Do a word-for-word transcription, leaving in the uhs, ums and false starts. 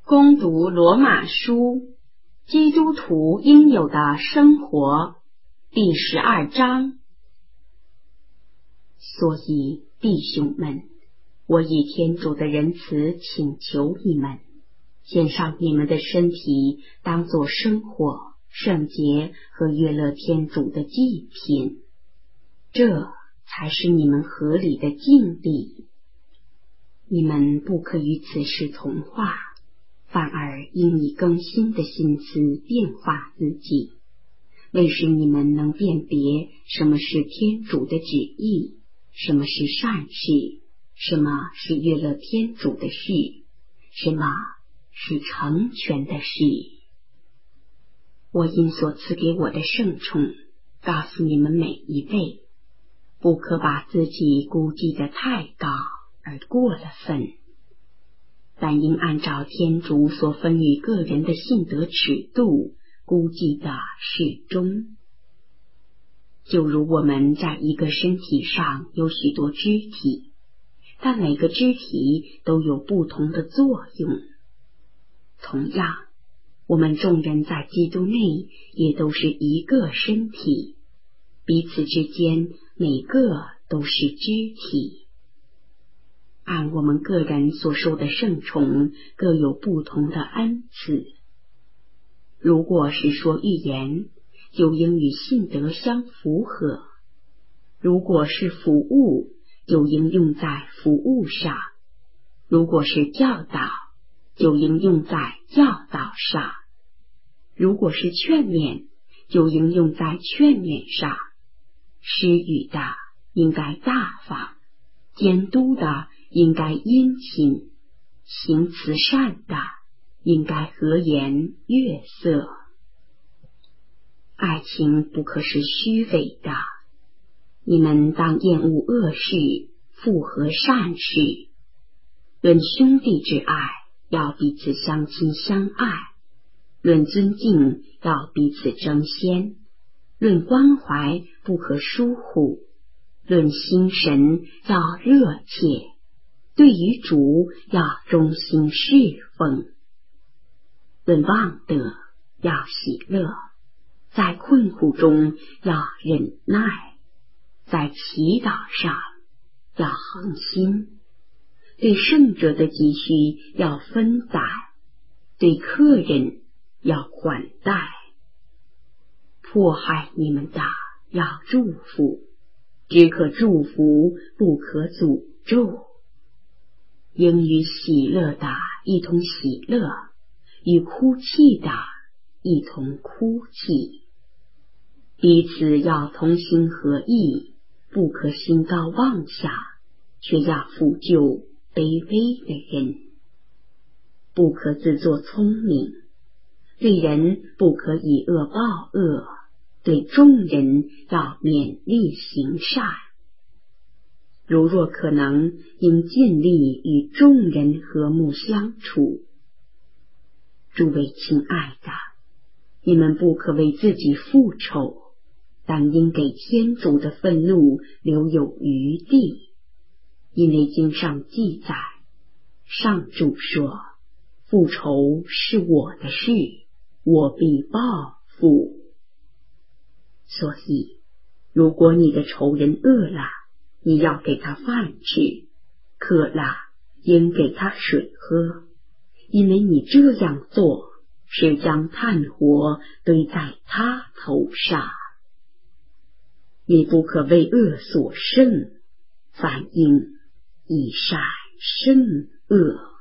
攻读罗马书，基督徒应有的生活，第十二章。所以，弟兄们，我以天主的仁慈请求你们，献上你们的身体，当作生活、圣洁和悦乐天主的祭品，这才是你们合理的敬礼。你们不可与此事同化，反而应以更新的心思变化自己，为使你们能辨别什么是天主的旨意，什么是善事，什么是悦乐天主的事，什么是成全的事。我因所赐给我的圣宠，告诉你们每一位，不可把自己估计得太高而过了分，但应按照天主所分予个人的信德尺度估计的适中。就如我们在一个身体上有许多肢体，但每个肢体都有不同的作用。同样，我们众人在基督内也都是一个身体，彼此之间每个都是肢体。按我们个人所受的圣宠，各有不同的恩赐。如果是说预言，就应与信德相符合；如果是服务，就应用在服务上；如果是教导，就应用在教导上；如果是劝勉，就应用在劝勉上。施予的应该大方，监督的应该殷勤，行慈善的应该和颜悦色。爱情不可是虚伪的，你们当厌恶恶事，附和善事。论兄弟之爱，要彼此相亲相爱；论尊敬，要彼此争先；论关怀，不可疏忽；论心神，要热切；对于主，要忠心侍奉；论望德，要喜乐；在困苦中要忍耐；在祈祷上要恒心；对圣者的急需要分载；对客人要款待；迫害你们的要祝福，只可祝福，不可诅咒。应与喜乐的一同喜乐，与哭泣的一同哭泣。彼此要同心合意，不可心高妄下，却要抚救卑微的人。不可自作聪明，对人不可以恶报恶，对众人要勉力行善。如若可能，应尽力与众人和睦相处。诸位亲爱的，你们不可为自己复仇，但应给天主的愤怒留有余地。因为经上记载，上主说，复仇是我的事，我必报复。所以，如果你的仇人饿了，你要给他饭吃；渴了，应给他水喝，因为你这样做是将炭火堆在他头上。你不可为恶所胜，反应以善胜恶。